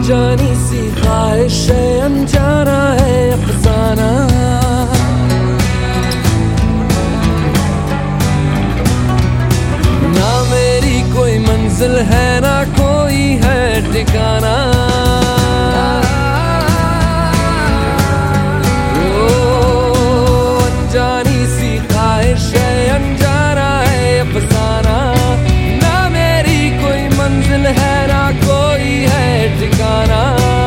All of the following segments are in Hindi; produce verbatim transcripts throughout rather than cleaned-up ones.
अनजानी सी ख्वाहिश है, अनजाना है अफसाना। ना मेरी कोई मंजिल है, ना कोई है ठिकाना। ओ अनजानी सी ख्वाहिश है, अनजाना है अफसाना। ना मेरी कोई मंजिल है, ना कोई है ठिकाना।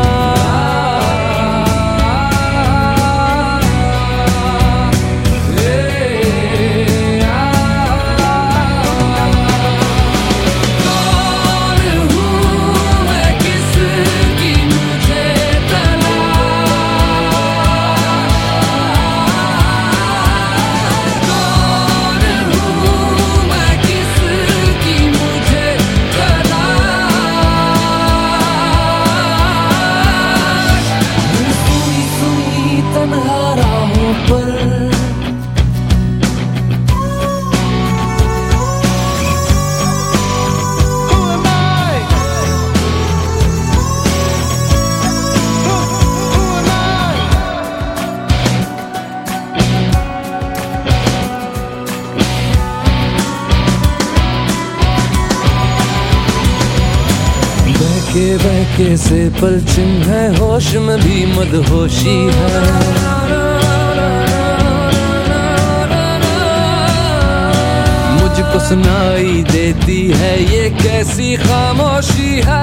बहके बहके से पलचिन है, होश में भी मदहोशी है। मुझको सुनाई देती है ये कैसी खामोशी है।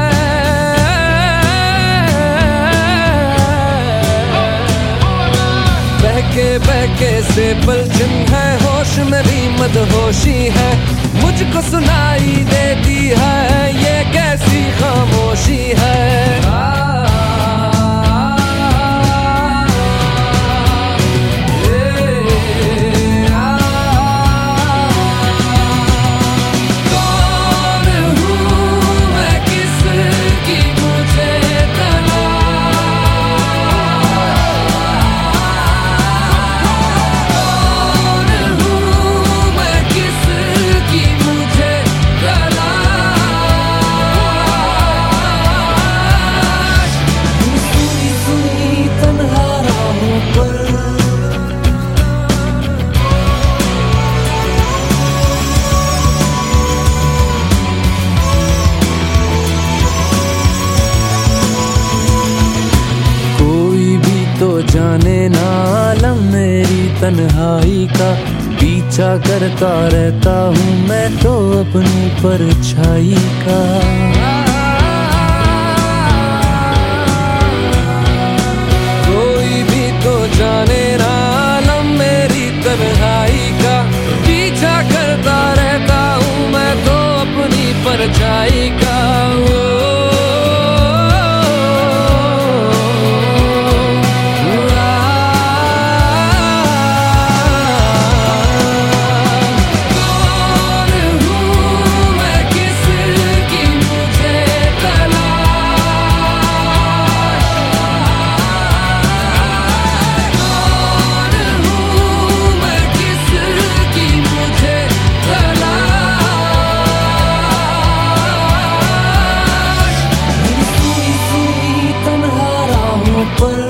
बहके बहके से पलचिन है, होश में भी मदहोशी है। मुझको सुनाई देती है ये कैसी खामोशी है। जाने ना आलम मेरी तन्हाई का, पीछा करता रहता हूँ मैं तो अपनी परछाई का। कोई भी तो जाने ना आलम मेरी तन्हाई का, पीछा करता रहता हूँ मैं तो अपनी परछाई का। पर